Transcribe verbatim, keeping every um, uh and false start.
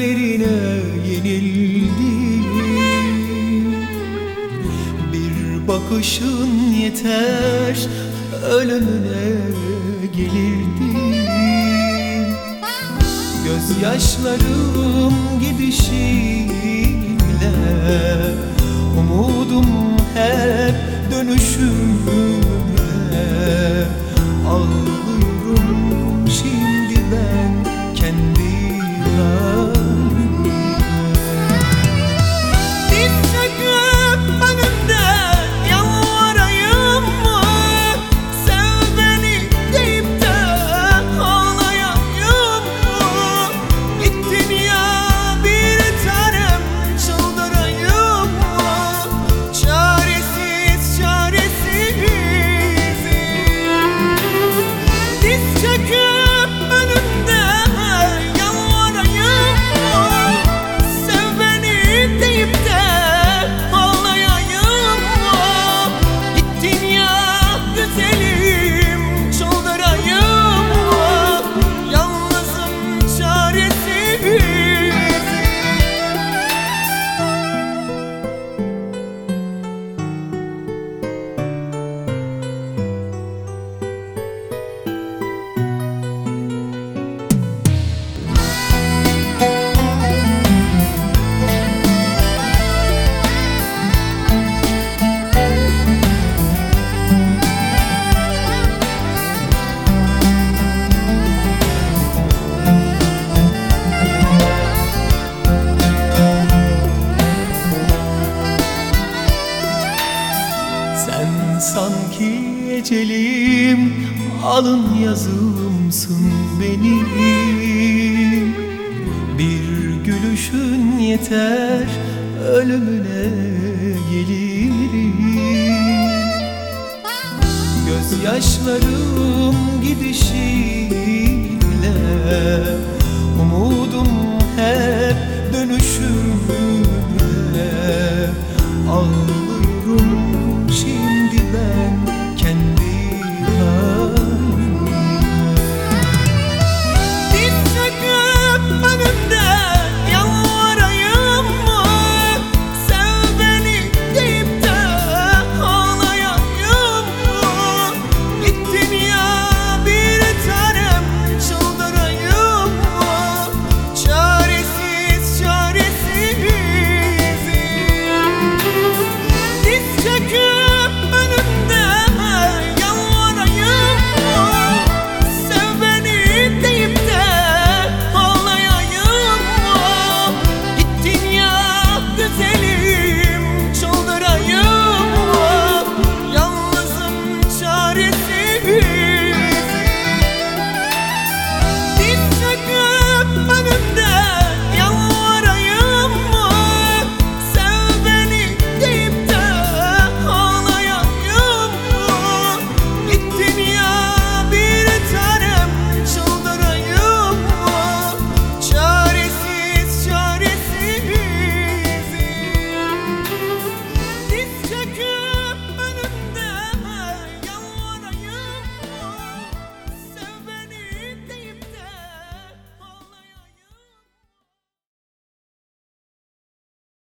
gözlerine yenildim. Bir bakışın yeter, ölümüne gelirdim. Gözyaşlarım gidişiyle, umudum hep dönüşümde. Ağlıyorum şimdi ben kendi halime. Diz çöküp önümde yalvarayım mı? Sev beni deyip de ağlayayım mı? Gittin ya bir tanem, çıldırayım mı? Çaresiz çaresiz. Diz çöküp önümde yalvarayım mı? Sev beni deyip de ağlayayım mı? Gittin ya güzelim, çıldırayım mı? Yalnızım, çaresiz. Sen sanki ecelim, alın yazımsın benim. Bir gülüşün yeter, ölümüne gelirim. Gözyaşlarım gidişiyle, umudum